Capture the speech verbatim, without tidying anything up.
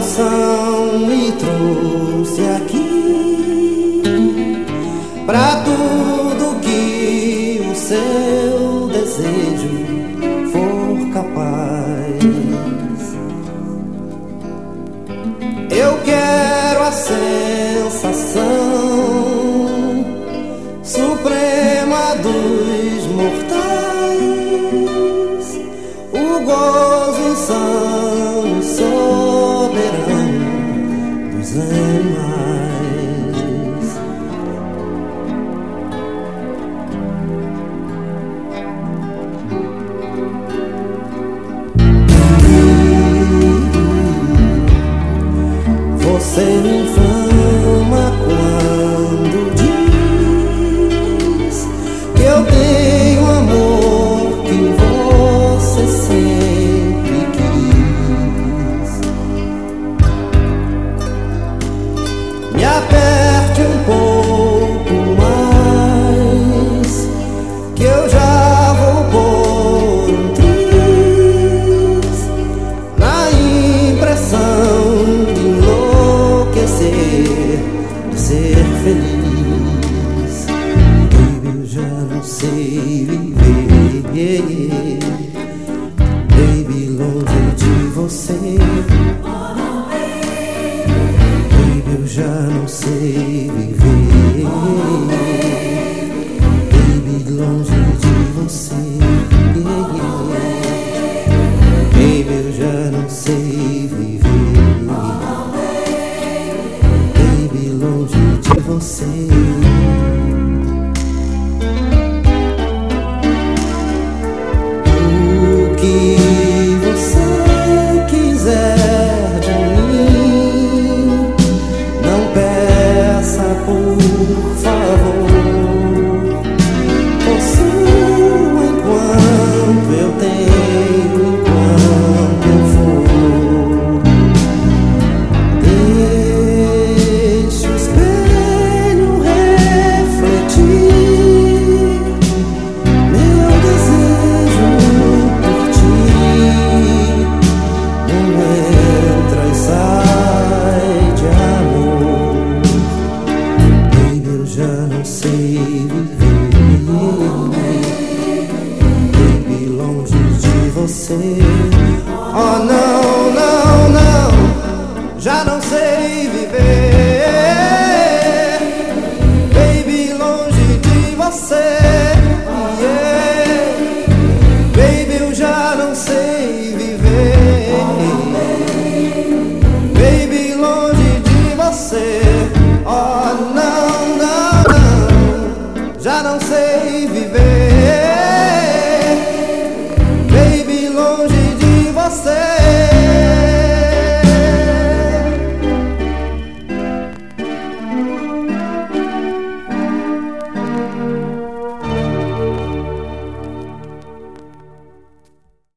emoção me trouxe aqui, pra tudo que o seu desejo for capaz. Eu quero a sensação suprema dos mortais, o gozo insano e soberano dos animais. Você me inflama quando diz que eu tenho amor que você sempre quis. Me aperte um pouco mais, que eu já vou pôr um triz na impressão de enlouquecer, de ser feliz. Baby, eu já não sei viver, baby, longe de você. Baby, eu já não sei viver, baby, longe de você. Baby, eu já não sei viver, baby, longe de você. O que você quiser de mim, não peça, por favor. Possua enquanto eu tenho, enquanto eu for. Deixe o espelho refletir meu desejo por ti. Não entra e sai de amor. Baby, eu já não sei viver, baby, longe de você. Oh, não.